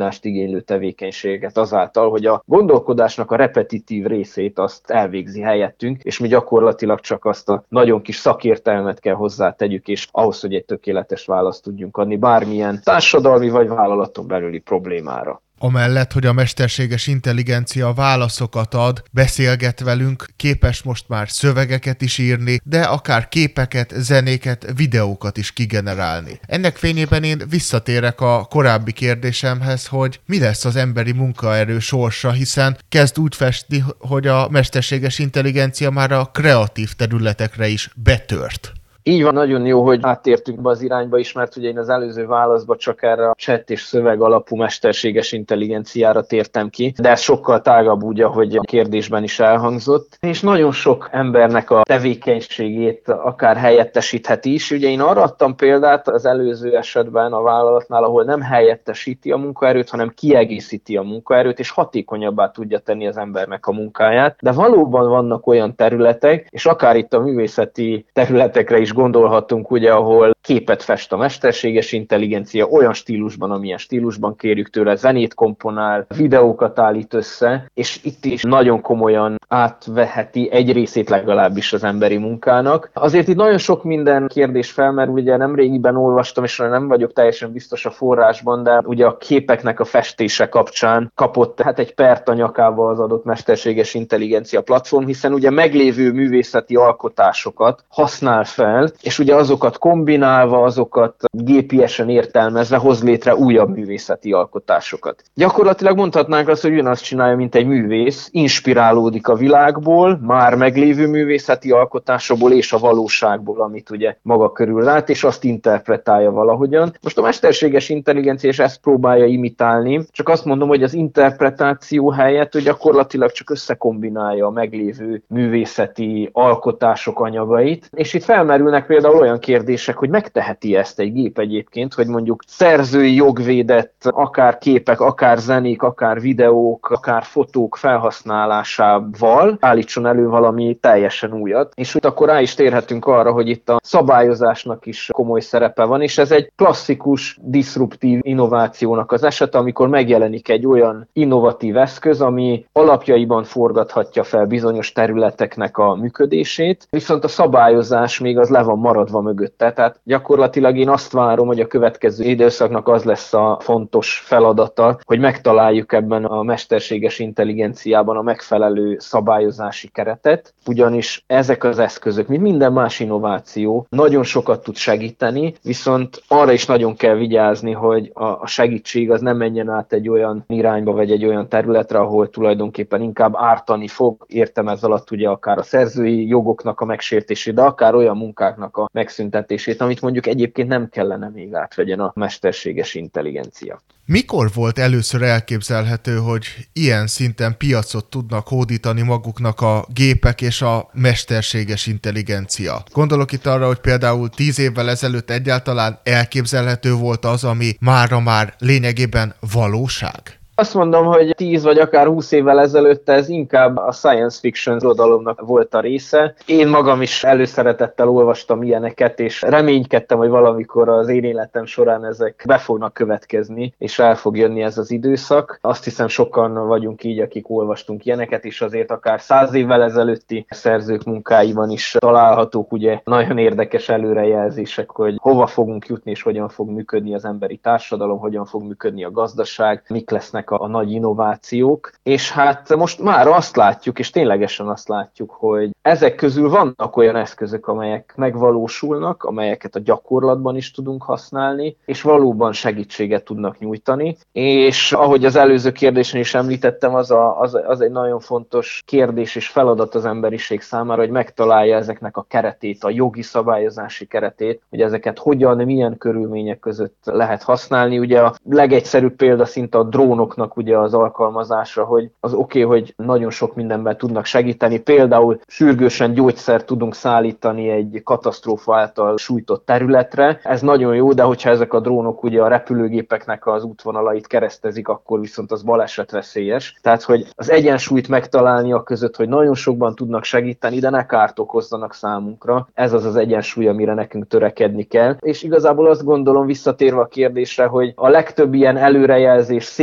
igénylő tevékenységet azáltal, hogy a gondolkodásnak a repetitív részét azt elvégzi helyettünk, és mi gyakorlatilag csak azt a nagyon kis szakértelmet kell hozzátegyük, és ahhoz, hogy egy tökéletes választ tudjunk adni bármilyen társadalmi vagy vállalaton belüli problémára. Amellett, hogy a mesterséges intelligencia válaszokat ad, beszélget velünk, képes most már szövegeket is írni, de akár képeket, zenéket, videókat is kigenerálni. Ennek fényében én visszatérek a korábbi kérdésemhez, hogy mi lesz az emberi munkaerő sorsa, hiszen kezd úgy festni, hogy a mesterséges intelligencia már a kreatív területekre is betört. Így van, nagyon jó, hogy áttértünk be az irányba is, mert ugye én az előző válaszban csak erre a chat és szöveg alapú mesterséges intelligenciára tértem ki, de ez sokkal tágabb úgy, ahogy a kérdésben is elhangzott, és nagyon sok embernek a tevékenységét akár helyettesítheti is. Ugye én arra adtam példát az előző esetben a vállalatnál, ahol nem helyettesíti a munkaerőt, hanem kiegészíti a munkaerőt, és hatékonyabbá tudja tenni az embernek a munkáját, de valóban vannak olyan területek, és akár itt a művészeti területekre is gondolhatunk, ugye, ahol képet fest a mesterséges intelligencia olyan stílusban, amilyen stílusban kérjük tőle, zenét komponál, videókat állít össze, és itt is nagyon komolyan átveheti egy részét legalábbis az emberi munkának. Azért itt nagyon sok minden kérdés felmerül, ugye nemrégiben olvastam, és nem vagyok teljesen biztos a forrásban, de ugye a képeknek a festése kapcsán kapott hát egy pert a nyakába az adott mesterséges intelligencia platform, hiszen ugye meglévő művészeti alkotásokat használ fel, és ugye azokat kombinálva, azokat gépiesen értelmezve hoz létre újabb művészeti alkotásokat. Gyakorlatilag mondhatnánk azt, hogy ugyanazt csinálja, mint egy művész, inspirálódik a világból, már meglévő művészeti alkotásokból és a valóságból, amit ugye maga körül lát, és azt interpretálja valahogyan. Most a mesterséges intelligencia és ezt próbálja imitálni, csak azt mondom, hogy az interpretáció helyett, hogy gyakorlatilag csak összekombinálja a meglévő művészeti alkotások anyagait, és itt felmerülnek például olyan kérdések, hogy megteheti ezt egy gép egyébként, hogy mondjuk szerzői jogvédett akár képek, akár zenék, akár videók, akár fotók felhasználásával állítson elő valami teljesen újat. És úgy akkor rá is térhetünk arra, hogy itt a szabályozásnak is komoly szerepe van, és ez egy klasszikus, diszruptív innovációnak az esete, amikor megjelenik egy olyan innovatív eszköz, ami alapjaiban forgathatja fel bizonyos területeknek a működését, viszont a szabályozás még az le van maradva mögötte. Tehát gyakorlatilag én azt várom, hogy a következő időszaknak az lesz a fontos feladata, hogy megtaláljuk ebben a mesterséges intelligenciában a megfelelő szabályozási keretet, ugyanis ezek az eszközök, mint minden más innováció, nagyon sokat tud segíteni, viszont arra is nagyon kell vigyázni, hogy a segítség az nem menjen át egy olyan irányba, vagy egy olyan területre, ahol tulajdonképpen inkább ártani fog, értem ez alatt ugye akár a szerzői jogoknak a megsértését, de akár olyan munkáknak a megszüntetését, amit mondjuk egyébként nem kellene még átvegyen a mesterséges intelligencia. Mikor volt először elképzelhető, hogy ilyen szinten piacot tudnak hódítani maguknak a gépek és a mesterséges intelligencia? Gondolok itt arra, hogy például tíz évvel ezelőtt egyáltalán elképzelhető volt az, ami mára már lényegében valóság? Azt mondom, hogy tíz vagy akár húsz évvel ezelőtt ez inkább a science fiction irodalomnak volt a része. Én magam is előszeretettel olvastam ilyeneket, és reménykedtem, hogy valamikor az én életem során ezek be fognak következni, és el fog jönni ez az időszak. Azt hiszem sokan vagyunk így, akik olvastunk ilyeneket, és azért akár száz évvel ezelőtti szerzők munkáiban is találhatók ugye nagyon érdekes előrejelzések, hogy hova fogunk jutni, és hogyan fog működni az emberi társadalom, hogyan fog működni a gazdaság, mik lesznek a, a nagy innovációk, és hát most már azt látjuk, és ténylegesen azt látjuk, hogy ezek közül vannak olyan eszközök, amelyek megvalósulnak, amelyeket a gyakorlatban is tudunk használni, és valóban segítséget tudnak nyújtani, és ahogy az előző kérdésen is említettem, az, a, az, az egy nagyon fontos kérdés és feladat az emberiség számára, hogy megtalálja ezeknek a keretét, a jogi szabályozási keretét, hogy ezeket hogyan, milyen körülmények között lehet használni. Ugye a legegyszerűbb példa szinte a drónok ugye az alkalmazásra, hogy az oké, okay, hogy nagyon sok mindenben tudnak segíteni. Például sürgősen gyógyszert tudunk szállítani egy katasztrófa által sújtott területre. Ez nagyon jó, de hogyha ezek a drónok ugye a repülőgépeknek az útvonalait keresztezik, akkor viszont az balesetveszélyes. Tehát, hogy az egyensúlyt megtalálni a között, hogy nagyon sokban tudnak segíteni, de ne kárt okozzanak számunkra. Ez az az egyensúly, amire nekünk törekedni kell. És igazából azt gondolom, visszatérve a kérdésre, hogy a legtöbb ilyen előrejelzés, szép irodalom,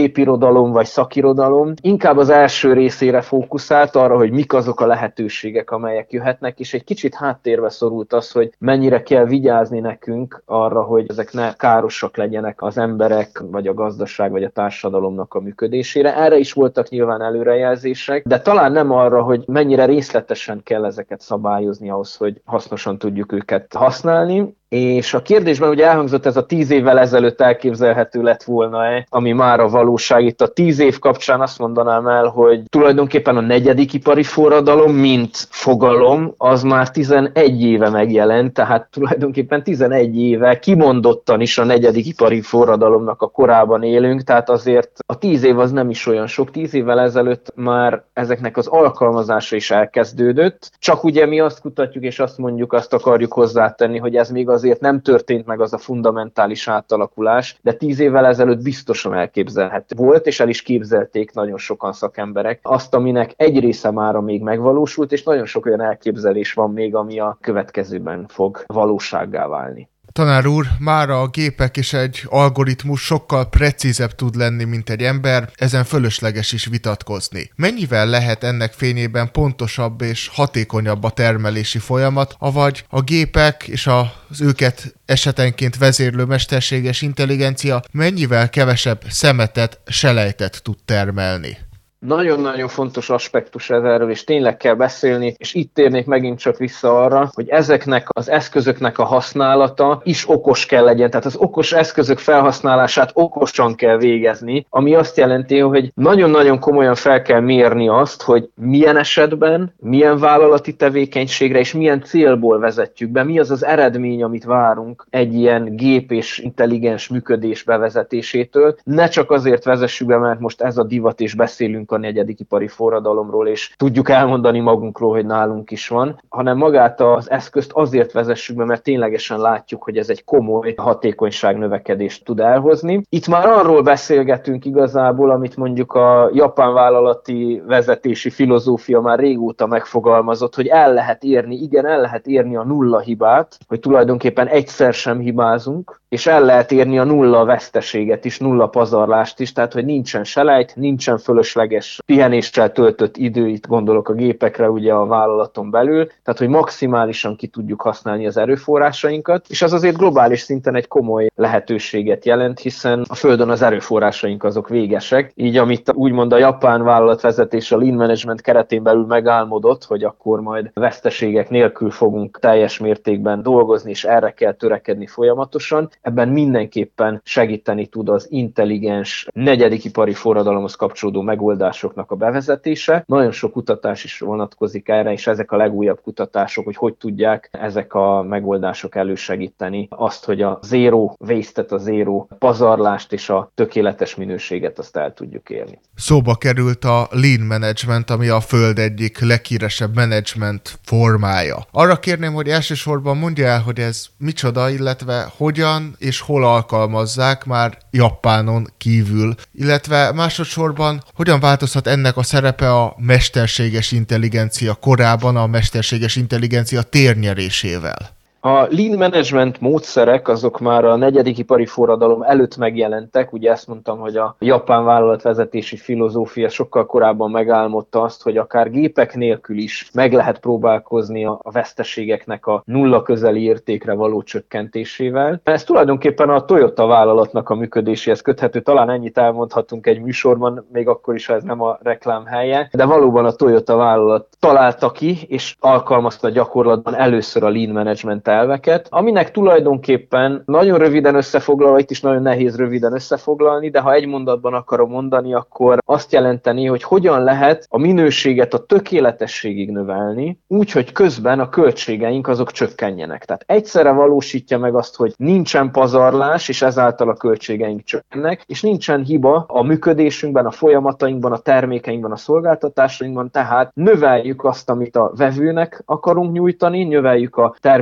irodalom vagy szakirodalom inkább az első részére fókuszált, arra, hogy mik azok a lehetőségek, amelyek jöhetnek, és egy kicsit háttérbe szorult az, hogy mennyire kell vigyázni nekünk arra, hogy ezek ne károsak legyenek az emberek, vagy a gazdaság, vagy a társadalomnak a működésére. Erre is voltak nyilván előrejelzések, de talán nem arra, hogy mennyire részletesen kell ezeket szabályozni ahhoz, hogy hasznosan tudjuk őket használni. És a kérdésben ugye elhangzott, ez a tíz évvel ezelőtt elképzelhető lett volna-e, ami már a valóság. Itt a tíz év kapcsán azt mondanám el, hogy tulajdonképpen a negyedik ipari forradalom, mint fogalom, az már tizenegy éve megjelent, tehát tulajdonképpen tizenegy éve kimondottan is a negyedik ipari forradalomnak a korában élünk, tehát azért a tíz év az nem is olyan sok, tíz évvel ezelőtt már ezeknek az alkalmazása is elkezdődött, csak ugye mi azt kutatjuk és azt mondjuk, azt akarjuk hozzátenni, hogy ez még azért nem történt meg az a fundamentális átalakulás, de tíz évvel ezelőtt biztosan elképzelhető volt, és el is képzelték nagyon sokan szakemberek azt, aminek egy része mára még megvalósult, és nagyon sok olyan elképzelés van még, ami a következőben fog valósággá válni. Tanár úr, mára a gépek és egy algoritmus sokkal precízebb tud lenni, mint egy ember, ezen fölösleges is vitatkozni. Mennyivel lehet ennek fényében pontosabb és hatékonyabb a termelési folyamat, avagy a gépek és az őket esetenként vezérlő mesterséges intelligencia mennyivel kevesebb szemetet, selejtet tud termelni? Nagyon-nagyon fontos aspektus ez erről, és tényleg kell beszélni, és itt térnék megint csak vissza arra, hogy ezeknek az eszközöknek a használata is okos kell legyen, tehát az okos eszközök felhasználását okosan kell végezni, ami azt jelenti, hogy nagyon-nagyon komolyan fel kell mérni azt, hogy milyen esetben, milyen vállalati tevékenységre és milyen célból vezetjük be, mi az az eredmény, amit várunk egy ilyen gép és intelligens működés bevezetésétől. Ne csak azért vezessük be, mert most ez a divat és beszélünk a negyedik ipari forradalomról, és tudjuk elmondani magunkról, hogy nálunk is van, hanem magát az eszközt azért vezessük be, mert ténylegesen látjuk, hogy ez egy komoly hatékonyság növekedést tud elhozni. Itt már arról beszélgetünk igazából, amit mondjuk a japán vállalati vezetési filozófia már régóta megfogalmazott, hogy el lehet érni, igen, el lehet érni a nulla hibát, hogy tulajdonképpen egyszer sem hibázunk, és el lehet érni a nulla veszteséget is, nulla pazarlást is, tehát hogy nincsen selejt, nincsen fölösleges pihenéssel töltött idő, itt gondolok a gépekre ugye a vállalaton belül, tehát hogy maximálisan ki tudjuk használni az erőforrásainkat, és az azért globális szinten egy komoly lehetőséget jelent, hiszen a Földön az erőforrásaink azok végesek, így amit úgymond a japán vállalatvezetés a lean management keretén belül megálmodott, hogy akkor majd veszteségek nélkül fogunk teljes mértékben dolgozni, és erre kell törekedni folyamatosan. Ebben mindenképpen segíteni tud az intelligens negyedik ipari forradalomhoz kapcsolódó megoldásoknak a bevezetése. Nagyon sok kutatás is vonatkozik erre, és ezek a legújabb kutatások, hogy hogy tudják ezek a megoldások elősegíteni azt, hogy a zero waste-et, a zero pazarlást és a tökéletes minőséget azt el tudjuk érni. Szóba került a lean management, ami a Föld egyik leghíresebb management formája. Arra kérném, hogy elsősorban mondja el, hogy ez micsoda, illetve hogyan és hol alkalmazzák már Japánon kívül, illetve másodszorban hogyan változhat ennek a szerepe a mesterséges intelligencia korában a mesterséges intelligencia térnyerésével. A lean management módszerek azok már a negyedik ipari forradalom előtt megjelentek, ugye ezt mondtam, hogy a japán vállalatvezetési filozófia sokkal korábban megálmodta azt, hogy akár gépek nélkül is meg lehet próbálkozni a veszteségeknek a nulla közeli értékre való csökkentésével. Ez tulajdonképpen a Toyota vállalatnak a működéséhez köthető, talán ennyit elmondhatunk egy műsorban, még akkor is, ha ez nem a reklám helye, de valóban a Toyota vállalat találta ki, és alkalmazta gyakorlatban először a lean management elveket, aminek tulajdonképpen nagyon röviden összefoglalva, itt is nagyon nehéz röviden összefoglalni, de ha egy mondatban akarom mondani, akkor azt jelenteni, hogy hogyan lehet a minőséget a tökéletességig növelni, úgy, hogy közben a költségeink azok csökkenjenek. Tehát egyszerre valósítja meg azt, hogy nincsen pazarlás, és ezáltal a költségeink csökkennek, és nincsen hiba a működésünkben, a folyamatainkban, a termékeinkben, a szolgáltatásainkban, tehát növeljük azt, amit a vevőnek akarunk nyújtani, növeljük a termékünk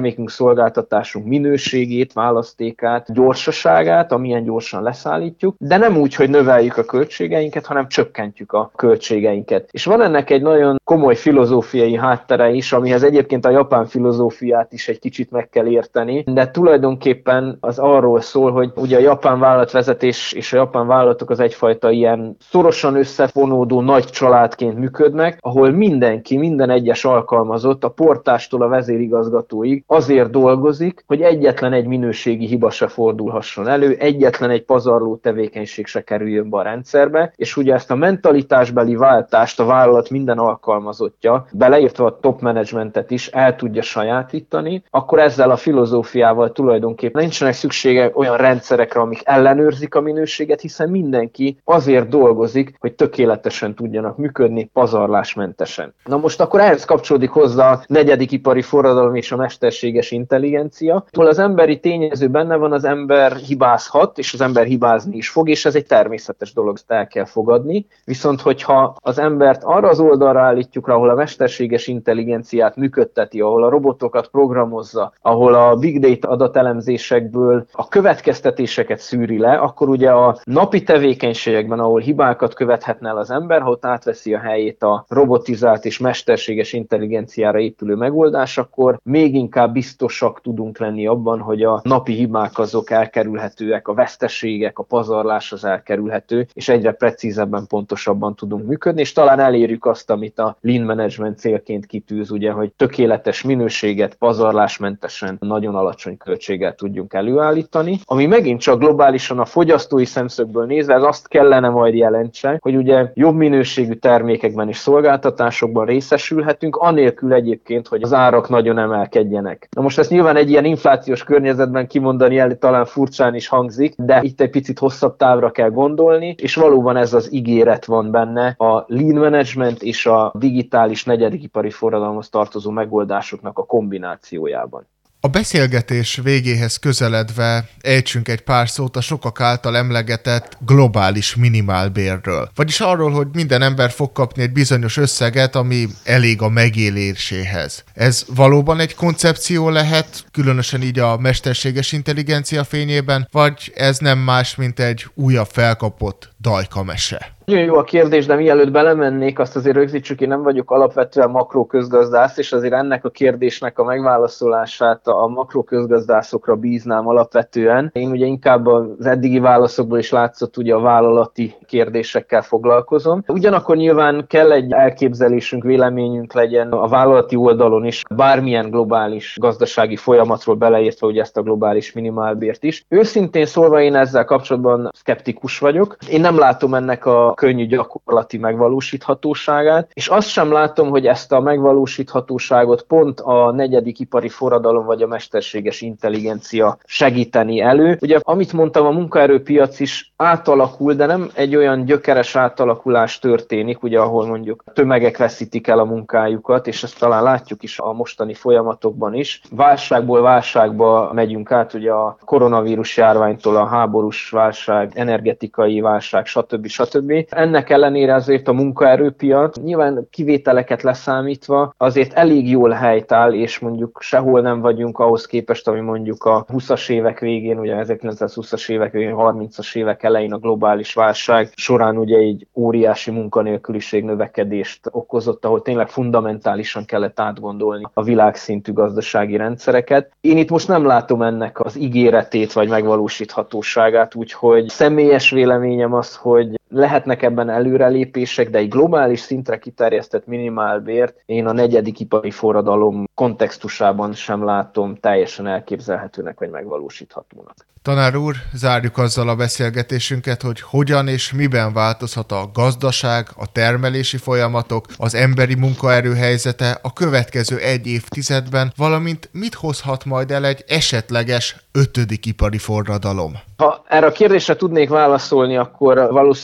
szolgáltatásunk minőségét, választékát, gyorsaságát, amilyen gyorsan leszállítjuk, de nem úgy, hogy növeljük a költségeinket, hanem csökkentjük a költségeinket. És van ennek egy nagyon komoly filozófiai háttere is, amihez egyébként a japán filozófiát is egy kicsit meg kell érteni, de tulajdonképpen az arról szól, hogy ugye a japán vállalatvezetés és a japán vállalatok az egyfajta ilyen szorosan összefonódó nagy családként működnek, ahol mindenki, minden egyes alkalmazott, a portástól a vezérigazgatóig azért dolgozik, hogy egyetlen egy minőségi hiba se fordulhasson elő, egyetlen egy pazarló tevékenység se kerüljön be a rendszerbe, és ugye ezt a mentalitásbeli váltást a vállalat minden alkalmazottja, beleértve a top managementet is el tudja sajátítani, akkor ezzel a filozófiával tulajdonképpen nincsenek szüksége olyan rendszerekre, amik ellenőrzik a minőséget, hiszen mindenki azért dolgozik, hogy tökéletesen tudjanak működni, pazarlásmentesen. Na most akkor ehhez kapcsolódik hozzá a negyedik ipari forradalom és a mesterséges intelligencia, ahol az emberi tényező benne van, az ember hibázhat, és az ember hibázni is fog, és ez egy természetes dolog, ezt el kell fogadni. Viszont hogyha az embert arra az oldalra állítjuk rá, ahol a mesterséges intelligenciát működteti, ahol a robotokat programozza, ahol a big data adatelemzésekből a következtetéseket szűri le, akkor ugye a napi tevékenységekben, ahol hibákat követhetne el az ember, ha ott átveszi a helyét a robotizált és mesterséges intelligenciára épülő megoldás, akkor még inkább biztosak tudunk lenni abban, hogy a napi hibák azok elkerülhetőek, a veszteségek, a pazarlás az elkerülhető, és egyre precízebben, pontosabban tudunk működni, és talán elérjük azt, amit a lean management célként kitűz, ugye, hogy tökéletes minőséget pazarlásmentesen, nagyon alacsony költséggel tudjunk előállítani, ami megint csak globálisan a fogyasztói szemszögből nézve, ez azt kellene majd jelentse, hogy ugye jobb minőségű termékekben és szolgáltatásokban részesülhetünk, anélkül egyébként, hogy az árak nagyon emelkedjenek. Na most ezt nyilván egy ilyen inflációs környezetben kimondani el talán furcsán is hangzik, de itt egy picit hosszabb távra kell gondolni, és valóban ez az ígéret van benne a lean management és a digitális negyedik ipari forradalomhoz tartozó megoldásoknak a kombinációjában. A beszélgetés végéhez közeledve ejtsünk egy pár szót a sokak által emlegetett globális minimálbérről. Vagyis arról, hogy minden ember fog kapni egy bizonyos összeget, ami elég a megéléséhez. Ez valóban egy koncepció lehet, különösen így a mesterséges intelligencia fényében, vagy ez nem más, mint egy újabb felkapott dajkamese? Nagyon jó a kérdés, de mielőtt belemennék, azt azért rögzítsük, én nem vagyok alapvetően makroközgazdász, és azért ennek a kérdésnek a megválaszolását a makroközgazdászokra bíznám alapvetően. Én ugye inkább az eddigi válaszokból is látszott, ugye a vállalati kérdésekkel foglalkozom. Ugyanakkor nyilván kell egy elképzelésünk, véleményünk legyen a vállalati oldalon is, bármilyen globális gazdasági folyamatról beleértve ugye ezt a globális minimálbért is. Őszintén szólva én ezzel kapcsolatban szkeptikus vagyok. Én nem látom ennek a könnyű gyakorlati megvalósíthatóságát, és azt sem látom, hogy ezt a megvalósíthatóságot pont a negyedik ipari forradalom vagy a mesterséges intelligencia segíteni elő. Ugye, amit mondtam, a munkaerőpiac is átalakul, de nem egy olyan gyökeres átalakulás történik, ugye, ahol mondjuk tömegek veszítik el a munkájukat, és ezt talán látjuk is a mostani folyamatokban is. Válságból válságba megyünk át, ugye a koronavírus járványtól a háborús válság, energetikai válság, stb. stb. Ennek ellenére azért a munkaerőpiac nyilván kivételeket leszámítva azért elég jól helytáll, és mondjuk sehol nem vagyunk ahhoz képest, ami mondjuk a huszas évek végén, ugye ezerkilencszázhúszas évek végén, harmincas évek elején a globális válság során ugye egy óriási munkanélküliség növekedést okozott, ahol tényleg fundamentálisan kellett átgondolni a világszintű gazdasági rendszereket. Én itt most nem látom ennek az ígéretét vagy megvalósíthatóságát, úgyhogy személyes véleményem az, hogy lehetnek ebben előrelépések, de egy globális szintre kiterjesztett minimálbért én a negyedik ipari forradalom kontextusában sem látom teljesen elképzelhetőnek vagy megvalósíthatónak. Tanár úr, zárjuk azzal a beszélgetésünket, hogy hogyan és miben változhat a gazdaság, a termelési folyamatok, az emberi munkaerő helyzete a következő egy évtizedben, valamint mit hozhat majd el egy esetleges ötödik ipari forradalom. Ha erre a kérdésre tudnék válaszolni, akkor valószínűleg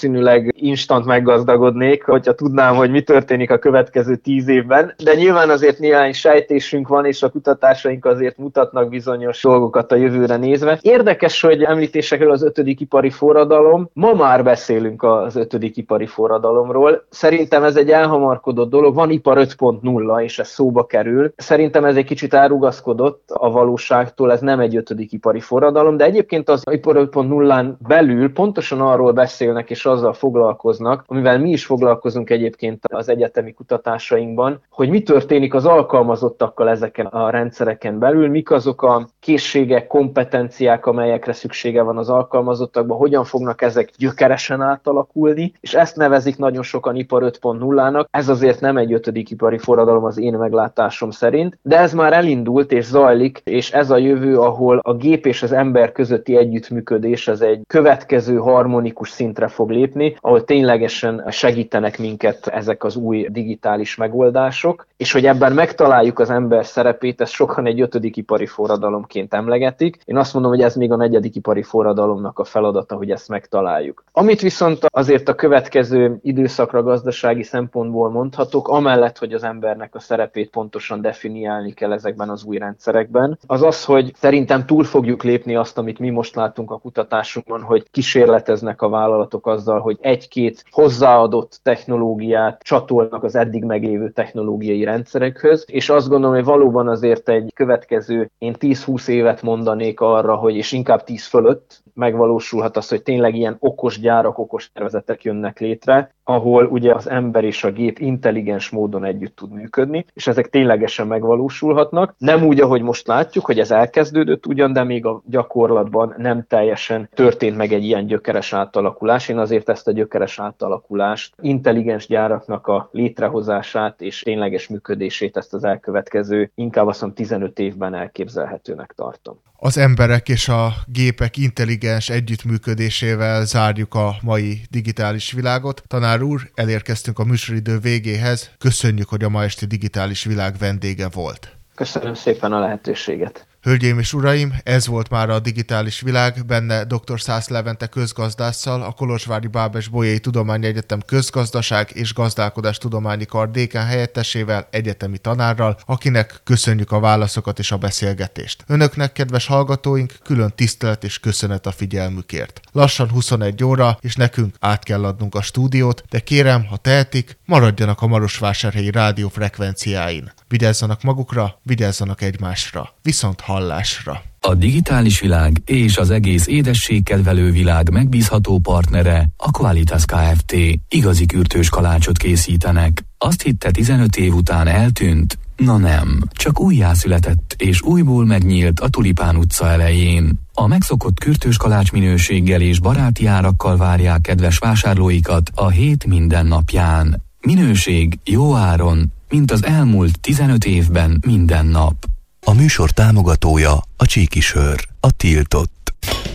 valószínűleg instant meggazdagodnék, hogyha tudnám, hogy mi történik a következő tíz évben, de nyilván azért néhány sejtésünk van, és a kutatásaink azért mutatnak bizonyos dolgokat a jövőre nézve. Érdekes, hogy említésekről az ötödik ipari forradalom. Ma már beszélünk az ötödik ipari forradalomról. Szerintem ez egy elhamarkodott dolog, van ipar öt pont nulla, és ez szóba kerül. Szerintem ez egy kicsit elrugaszkodott a valóságtól, ez nem egy ötödik ipari forradalom, de egyébként az ipar öt pont nullán belül pontosan arról beszélnek és azzal foglalkoznak, amivel mi is foglalkozunk egyébként az egyetemi kutatásainkban, hogy mi történik az alkalmazottakkal ezeken a rendszereken belül, mik azok a készségek, kompetenciák, amelyekre szüksége van az alkalmazottakban, hogyan fognak ezek gyökeresen átalakulni, és ezt nevezik nagyon sokan ipar öt pont nullának. Ez azért nem egy ötödik ipari forradalom az én meglátásom szerint, de ez már elindult és zajlik, és ez a jövő, ahol a gép és az ember közötti együttműködés az egy következő harmonikus szintre fog lépni, ahol ténylegesen segítenek minket ezek az új digitális megoldások, és hogy ebben megtaláljuk az ember szerepét, ezt sokan egy ötödik ipari forradalomként emlegetik. Én azt mondom, hogy ez még a negyedik ipari forradalomnak a feladata, hogy ezt megtaláljuk. Amit viszont azért a következő időszakra gazdasági szempontból mondhatok, amellett, hogy az embernek a szerepét pontosan definiálni kell ezekben az új rendszerekben, az az, hogy szerintem túl fogjuk lépni azt, amit mi most látunk a kutatásunkban, hogy kísérleteznek a vállalatok azzal, hogy egy-két hozzáadott technológiát csatolnak az eddig meglévő technológiai rendszerekhöz, és azt gondolom, hogy valóban azért egy következő, én tíz-húsz évet mondanék arra, hogy és inkább tíz fölött megvalósulhat az, hogy tényleg ilyen okos gyárak, okos szervezetek jönnek létre, ahol ugye az ember és a gép intelligens módon együtt tud működni, és ezek ténylegesen megvalósulhatnak. Nem úgy, ahogy most látjuk, hogy ez elkezdődött ugyan, de még a gyakorlatban nem teljesen történt meg egy ilyen gyökeres átalakulás. Én azért ezt a gyökeres átalakulást, intelligens gyáraknak a létrehozását és tényleges működését ezt az elkövetkező, inkább azt mondom tizenöt évben elképzelhetőnek tartom. Az emberek és a gépek intelligens együttműködésével zárjuk a mai digitális világot. Tanár úr, elérkeztünk a műsoridő végéhez. Köszönjük, hogy a ma esti digitális világ vendége volt. Köszönöm szépen a lehetőséget. Hölgyeim és uraim, ez volt már a Digitális Világ, benne dr. Szász Levente közgazdásszal, a Kolozsvári Bábes-Bolyai Tudományegyetem közgazdaság és gazdálkodás tudományi kar dékán helyettesével, egyetemi tanárral, akinek köszönjük a válaszokat és a beszélgetést. Önöknek, kedves hallgatóink, külön tisztelet és köszönet a figyelmükért. Lassan huszonegy óra, és nekünk át kell adnunk a stúdiót, de kérem, ha tehetik, maradjanak a Marosvásárhelyi rádió frekvenciáin. Vigyázzanak magukra, vigyázzanak egymásra. Viszont hallásra! A digitális világ és az egész édességkedvelő világ megbízható partnere a Qualitas Kft. Igazi kürtős kalácsot készítenek. Azt hitte tizenöt év után eltűnt? Na nem, csak újjászületett és újból megnyílt a Tulipán utca elején. A megszokott kürtős kalács minőséggel és baráti árakkal várják kedves vásárlóikat a hét minden napján. Minőség jó áron, mint az elmúlt tizenöt évben minden nap. A műsor támogatója a Csíki Sör, a tiltott.